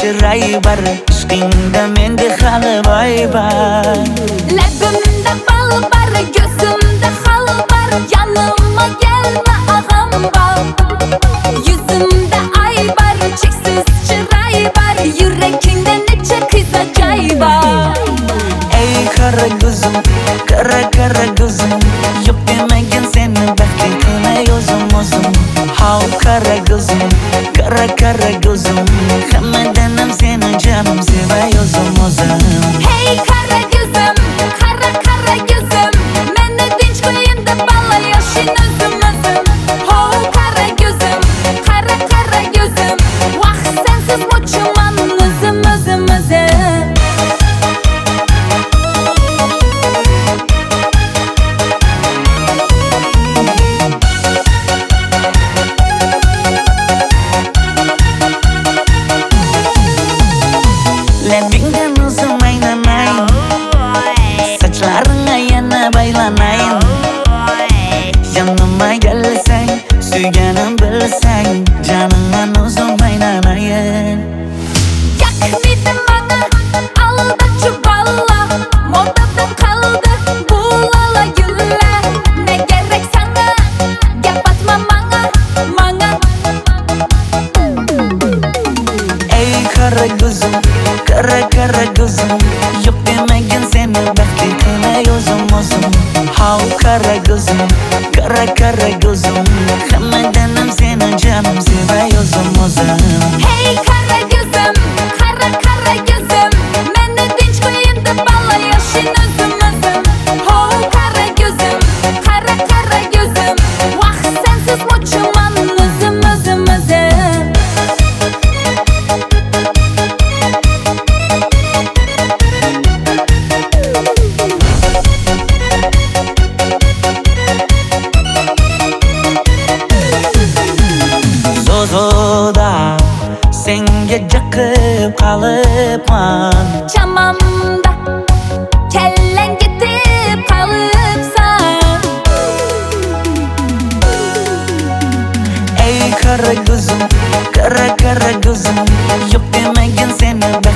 chiray bar, ishqingda menda hali boy bar. Labimda bal bar, gözümde hal bar, yanıma gelme ağam bar. Yüzümde ay bar, çeksiz chiray bar, yüreğinde neçe kız acay bar. Ey kara gözüm, kara gözüm, yok demegin seni baxting qilmay o'zim. Hav kara gözüm, kara gözüm, hammadanam seni canım sevay o'zim. Hey kara gözüm, kara gözüm, meni dinç koyun da bala yaşın özüm. Oh kara gözüm, kara gözüm, vah sensiz uçman özüm. Labingdan uzun aylanayın, saçlarına yana baylanayın. Yanıma gelsen, suyganim bilsen, canımdan uzun aylanayın. Yakmidin bana, aldatçı balla, modadan kaldı bu lala gülle. Ne gerek sana, yapatma bana. Ey kara gözüm, kara gözüm, yok demegin seni baxting qilmay o'zim. Hav kara gözüm, kara gözüm, hammadanam seni canım sevay o'zim. Hey kara gözüm, kara gözüm, meni dinç koyun da bala yaşın özüm. Oh kara gözüm, kara gözüm, vah sensiz uçman özüm. Zozoda senga jaqib qalıpman. Chamamda kellen gitip kalıpsan. Ey kara gözüm, kara gözüm, yok demegin seni